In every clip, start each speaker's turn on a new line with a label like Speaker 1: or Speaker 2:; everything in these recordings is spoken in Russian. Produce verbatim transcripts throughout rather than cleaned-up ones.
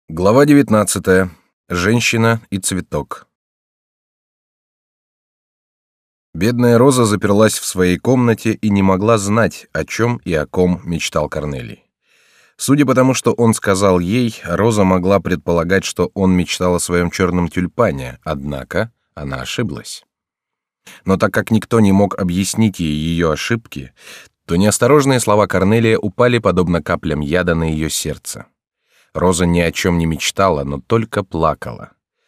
Speaker 1: Глава девятнадцатая. Женщина и цветок. Бедная Роза заперлась в своей комнате и не могла знать, о чем и о ком мечтал Корнелий. Судя по тому, что он сказал ей, Роза могла предполагать, что он мечтал о своем черном тюльпане, однако она ошиблась. Но так как никто не мог объяснить ей ее ошибки, то неосторожные слова Корнелия упали подобно каплям яда на ее сердце. Роза ни о чем не мечтала, но только плакала.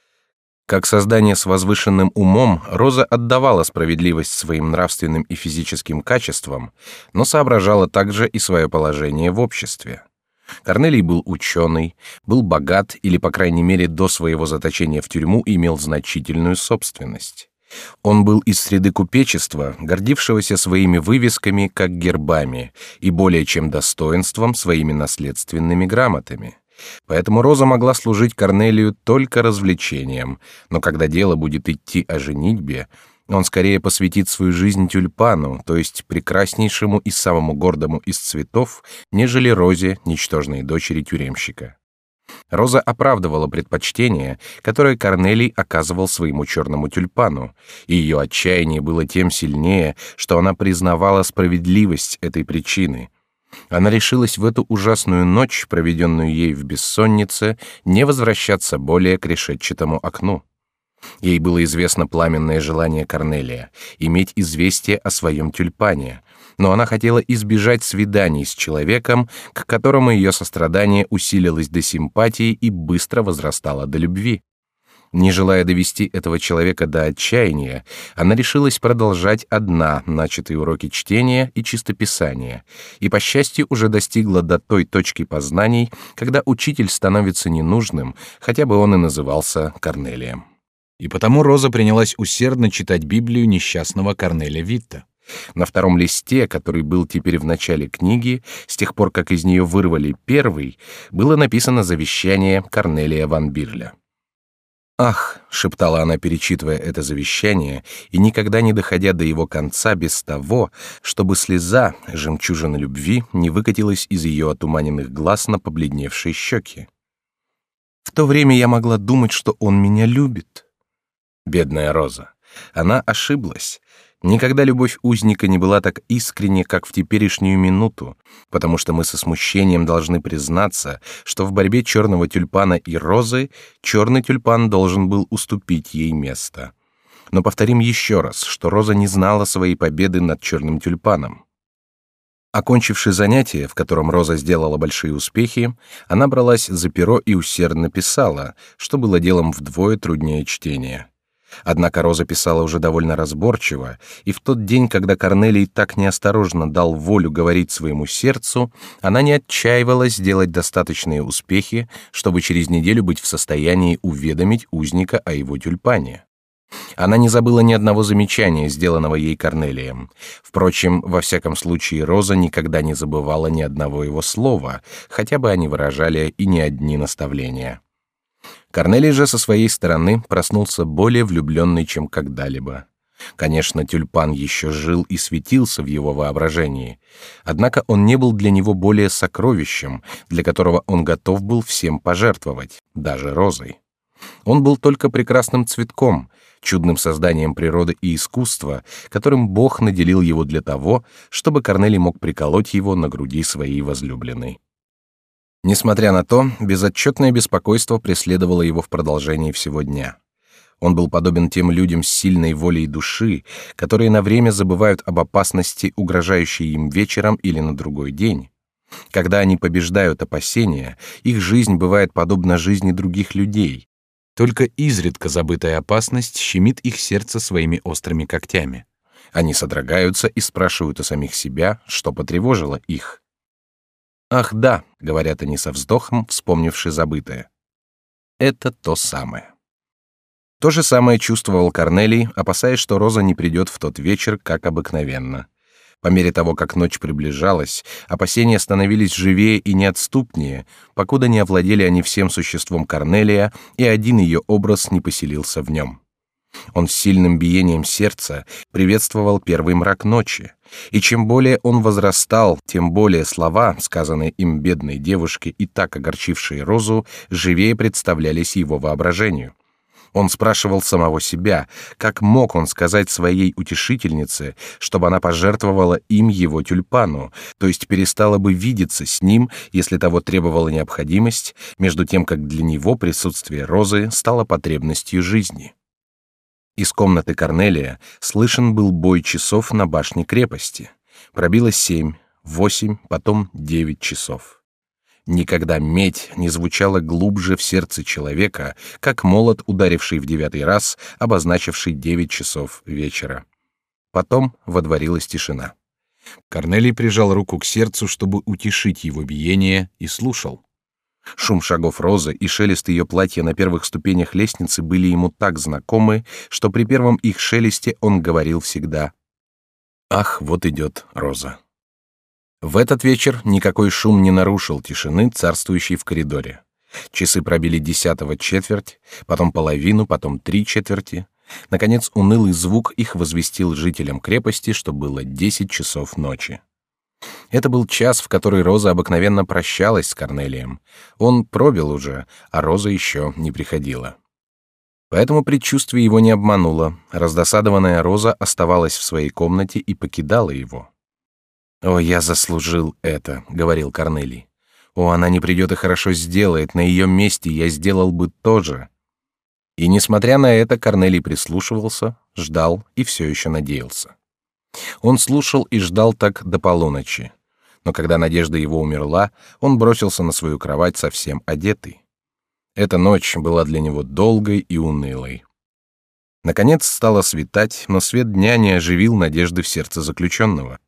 Speaker 1: Как создание с возвышенным умом, Роза отдавала справедливость своим нравственным и физическим качествам, но соображала также и свое положение в обществе. Корнелий был ученый, был богат или, по крайней мере, до своего заточения в тюрьму имел значительную собственность. Он был из среды купечества, гордившегося своими вывесками как гербами и более чем достоинством своими наследственными грамотами. Поэтому Роза могла служить Корнелию только развлечением, но когда дело будет идти о женитьбе, он скорее посвятит свою жизнь тюльпану, то есть прекраснейшему и самому гордому из цветов, нежели Розе, ничтожной дочери тюремщика. Роза оправдывала предпочтение, которое Корнелий оказывал своему черному тюльпану, и ее отчаяние было тем сильнее, что она признавала справедливость этой причины. Она решилась в эту ужасную ночь, проведенную ей в бессоннице, не возвращаться более к решетчатому окну. Ей было известно пламенное желание Корнелия — иметь известие о своем тюльпане, но она хотела избежать свиданий с человеком, к которому ее сострадание усилилось до симпатии и быстро возрастало до любви. Не желая довести этого человека до отчаяния, она решилась продолжать одна начатые уроки чтения и чистописания, и, по счастью, уже достигла до той точки познаний, когда учитель становится ненужным, хотя бы он и назывался Корнелием. И потому Роза принялась усердно читать Библию несчастного Корнеля Витта. На втором листе, который был теперь в начале книги, с тех пор, как из нее вырвали первый, было написано завещание Корнелия ван Бирля. «Ах!» — шептала она, перечитывая это завещание, и никогда не доходя до его конца без того, чтобы слеза, жемчужина любви, не выкатилась из ее отуманенных глаз на побледневшие щеки. «В то время я могла думать, что он меня любит». Бедная Роза. Она ошиблась. Никогда любовь узника не была так искренне, как в теперешнюю минуту, потому что мы со смущением должны признаться, что в борьбе черного тюльпана и розы черный тюльпан должен был уступить ей место. Но повторим еще раз, что Роза не знала своей победы над черным тюльпаном. Окончивши занятие, в котором Роза сделала большие успехи, она бралась за перо и усердно писала, что было делом вдвое труднее чтения. Однако Роза писала уже довольно разборчиво, и в тот день, когда Корнелий так неосторожно дал волю говорить своему сердцу, она не отчаивалась сделать достаточные успехи, чтобы через неделю быть в состоянии уведомить узника о его тюльпане. Она не забыла ни одного замечания, сделанного ей Корнелием. Впрочем, во всяком случае, Роза никогда не забывала ни одного его слова, хотя бы они выражали и не одни наставления. Корнелий же со своей стороны проснулся более влюбленный, чем когда-либо. Конечно, тюльпан еще жил и светился в его воображении, однако он не был для него более сокровищем, для которого он готов был всем пожертвовать, даже розой. Он был только прекрасным цветком, чудным созданием природы и искусства, которым Бог наделил его для того, чтобы Корнелий мог приколоть его на груди своей возлюбленной. Несмотря на то, безотчетное беспокойство преследовало его в продолжении всего дня. Он был подобен тем людям с сильной волей души, которые на время забывают об опасности, угрожающей им вечером или на другой день. Когда они побеждают опасения, их жизнь бывает подобна жизни других людей. Только изредка забытая опасность щемит их сердце своими острыми когтями. Они содрогаются и спрашивают у самих себя, что потревожило их. «Ах да», — говорят они со вздохом, вспомнивши забытое. Это то самое. То же самое чувствовал Корнелий, опасаясь, что Роза не придет в тот вечер, как обыкновенно. По мере того, как ночь приближалась, опасения становились живее и неотступнее, покуда не овладели они всем существом Корнелия, и один ее образ не поселился в нем. Он с сильным биением сердца приветствовал первый мрак ночи, и чем более он возрастал, тем более слова, сказанные им бедной девушке и так огорчившие Розу, живее представлялись его воображению. Он спрашивал самого себя, как мог он сказать своей утешительнице, чтобы она пожертвовала им его тюльпану, то есть перестала бы видеться с ним, если того требовала необходимость, между тем как для него присутствие Розы стало потребностью жизни. Из комнаты Корнелия слышен был бой часов на башне крепости. Пробило семь, восемь, потом девять часов. Никогда медь не звучала глубже в сердце человека, как молот, ударивший в девятый раз, обозначивший девять часов вечера. Потом водворилась тишина. Корнелий прижал руку к сердцу, чтобы утешить его биение, и слушал. Шум шагов Розы и шелест ее платья на первых ступенях лестницы были ему так знакомы, что при первом их шелесте он говорил всегда: «Ах, вот идет Роза». В этот вечер никакой шум не нарушил тишины, царствующей в коридоре. Часы пробили десятого четверть, потом половину, потом три четверти. Наконец унылый звук их возвестил жителям крепости, что было десять часов ночи. Это был час, в который Роза обыкновенно прощалась с Корнелием. Он пробил уже, а Роза еще не приходила. Поэтому предчувствие его не обмануло. Раздосадованная Роза оставалась в своей комнате и покидала его. «О, я заслужил это», — говорил Корнелий. «О, она не придет и хорошо сделает, на ее месте я сделал бы то же». И, несмотря на это, Корнелий прислушивался, ждал и все еще надеялся. Он слушал и ждал так до полуночи. Но когда надежда его умерла, он бросился на свою кровать совсем одетый. Эта ночь была для него долгой и унылой. Наконец стало светать, но свет дня не оживил надежды в сердце заключенного.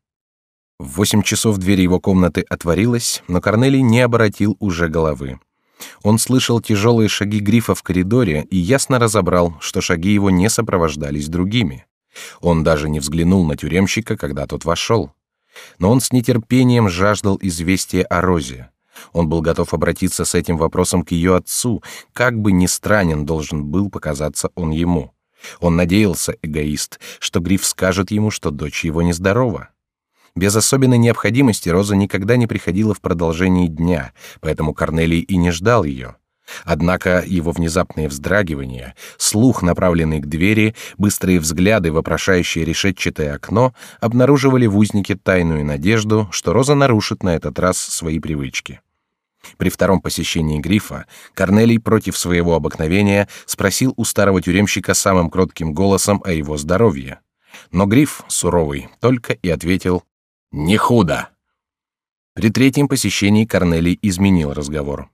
Speaker 1: В восемь часов дверь его комнаты отворилась, но Корнелий не обратил уже головы. Он слышал тяжелые шаги Грифа в коридоре и ясно разобрал, что шаги его не сопровождались другими. Он даже не взглянул на тюремщика, когда тот вошел. Но он с нетерпением жаждал известия о Розе. Он был готов обратиться с этим вопросом к ее отцу, как бы ни странен должен был показаться он ему. Он надеялся, эгоист, что Гриф скажет ему, что дочь его нездорова. Без особенной необходимости Роза никогда не приходила в продолжении дня, поэтому Корнелий и не ждал ее. Однако его внезапные вздрагивания, слух, направленный к двери, быстрые взгляды, вопрошающие решетчатое окно, обнаруживали в узнике тайную надежду, что Роза нарушит на этот раз свои привычки. При втором посещении Грифа Корнелий против своего обыкновения спросил у старого тюремщика самым кротким голосом о его здоровье. Но Гриф, суровый, только и ответил: «Не худо». При третьем посещении Корнелий изменил разговор.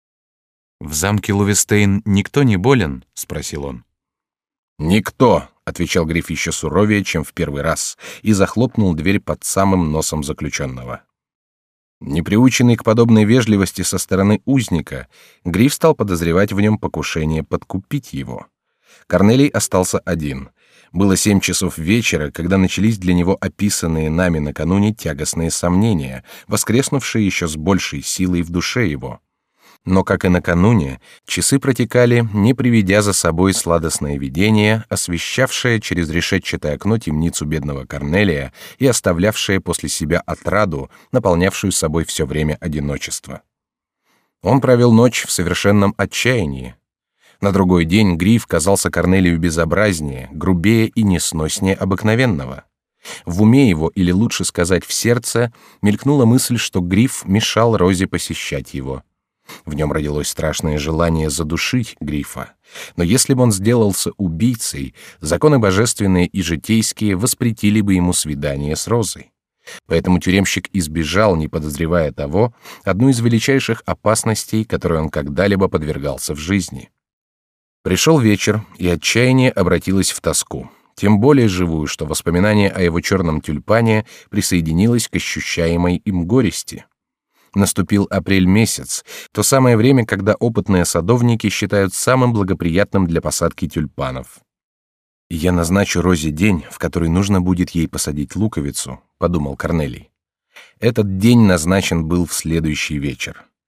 Speaker 1: «В замке Лувестейн никто не болен?» — спросил он. «Никто», — отвечал Гриф еще суровее, чем в первый раз, и захлопнул дверь под самым носом заключенного. Неприученный к подобной вежливости со стороны узника, Гриф стал подозревать в нем покушение подкупить его. Корнелий остался один. Было семь часов вечера, когда начались для него описанные нами накануне тягостные сомнения, воскреснувшие еще с большей силой в душе его. Но, как и накануне, часы протекали, не приведя за собой сладостное видение, освещавшее через решетчатое окно темницу бедного Корнелия и оставлявшее после себя отраду, наполнявшую собой все время одиночества. Он провел ночь в совершенном отчаянии. На другой день Гриф казался Корнелию безобразнее, грубее и несноснее обыкновенного. В уме его, или лучше сказать, в сердце, мелькнула мысль, что Гриф мешал Розе посещать его. В нем родилось страшное желание задушить Грифа. Но если бы он сделался убийцей, законы божественные и житейские воспретили бы ему свидание с Розой. Поэтому тюремщик избежал, не подозревая того, одну из величайших опасностей, которой он когда-либо подвергался в жизни. Пришел вечер, и отчаяние обратилось в тоску, тем более живую, что воспоминание о его черном тюльпане присоединилось к ощущаемой им горести. Наступил апрель месяц, то самое время, когда опытные садовники считают самым благоприятным для посадки тюльпанов. «Я назначу Розе день, в который нужно будет ей посадить луковицу», — подумал Корнелий. Этот день назначен был в следующий вечер.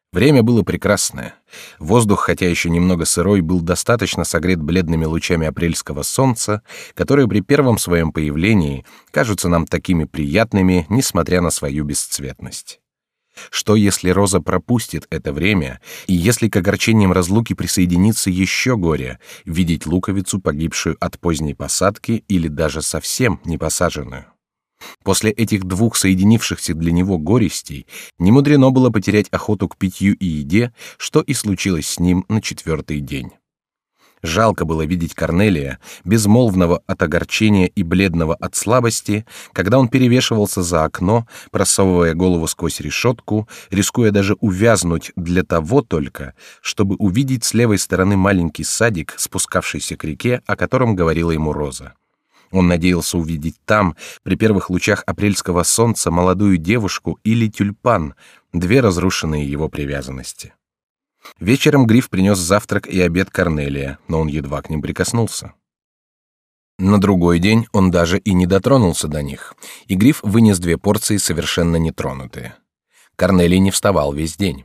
Speaker 1: Время было прекрасное. Воздух, хотя еще немного сырой, был достаточно согрет бледными лучами апрельского солнца, которые при первом своем появлении кажутся нам такими приятными, несмотря на свою бесцветность. Что, если Роза пропустит это время, и если к огорчениям разлуки присоединится еще горе — видеть луковицу, погибшую от поздней посадки или даже совсем не посаженную? После этих двух соединившихся для него горестей немудрено было потерять охоту к питью и еде, что и случилось с ним на четвертый день. Жалко было видеть Корнелия, безмолвного от огорчения и бледного от слабости, когда он перевешивался за окно, просовывая голову сквозь решетку, рискуя даже увязнуть для того только, чтобы увидеть с левой стороны маленький садик, спускавшийся к реке, о котором говорила ему Роза. Он надеялся увидеть там, при первых лучах апрельского солнца, молодую девушку или тюльпан, две разрушенные его привязанности. Вечером Гриф принес завтрак и обед Корнелия, но он едва к ним прикоснулся. На другой день он даже и не дотронулся до них, и Гриф вынес две порции совершенно нетронутые. Корнелий не вставал весь день.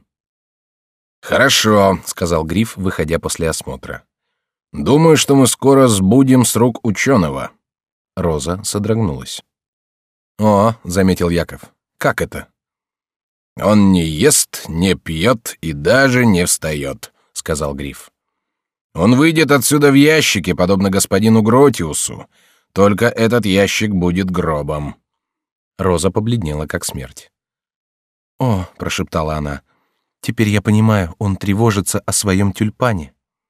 Speaker 1: «Хорошо», — сказал Гриф, выходя после осмотра. «Думаю, что мы скоро сбудем с рук ученого». Роза содрогнулась. «О», — заметил Яков, — «как это?» «Он не ест, не пьет и даже не встает», — сказал Гриф. «Он выйдет отсюда в ящике, подобно господину Гротиусу, только этот ящик будет гробом». Роза побледнела, как смерть. «О», — прошептала она, — «теперь я понимаю, он тревожится о своем тюльпане».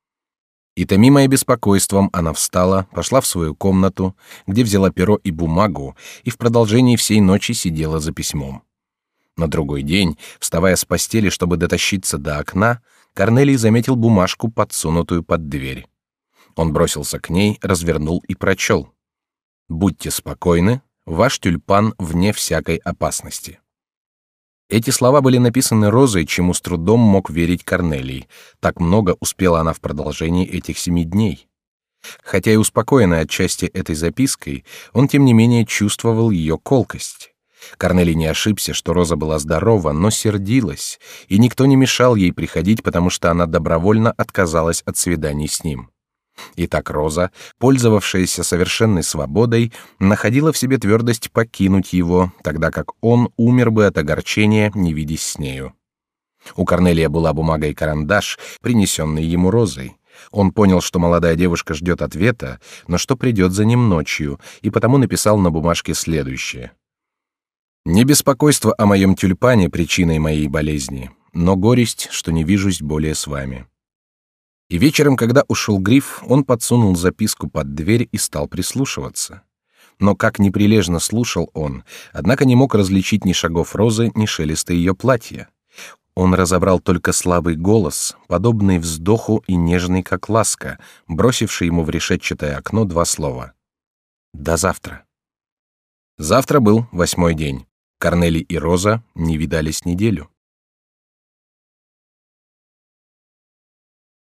Speaker 1: И, томимая беспокойством, она встала, пошла в свою комнату, где взяла перо и бумагу, и в продолжении всей ночи сидела за письмом. На другой день, вставая с постели, чтобы дотащиться до окна, Корнелий заметил бумажку, подсунутую под дверь. Он бросился к ней, развернул и прочел: «Будьте спокойны, ваш тюльпан вне всякой опасности». Эти слова были написаны Розой, чему с трудом мог верить Корнелий. Так много успела она в продолжении этих семи дней. Хотя и успокоенный отчасти этой запиской, он тем не менее чувствовал ее колкость. Корнелий не ошибся, что Роза была здорова, но сердилась, и никто не мешал ей приходить, потому что она добровольно отказалась от свиданий с ним. Итак, Роза, пользовавшаяся совершенной свободой, находила в себе твердость покинуть его, тогда как он умер бы от огорчения, не видясь с нею. У Корнелия была бумага и карандаш, принесенные ему Розой. Он понял, что молодая девушка ждет ответа, но что придет за ним ночью, и потому написал на бумажке следующее: «Не беспокойство о моем тюльпане причиной моей болезни, но горесть, что не вижусь более с вами». И вечером, когда ушел Гриф, он подсунул записку под дверь и стал прислушиваться. Но как неприлежно слушал он, однако не мог различить ни шагов Розы, ни шелеста ее платья. Он разобрал только слабый голос, подобный вздоху и нежный, как ласка, бросивший ему в решетчатое окно два слова: «До завтра». Завтра был восьмой день. Корнелий и Роза не видались неделю.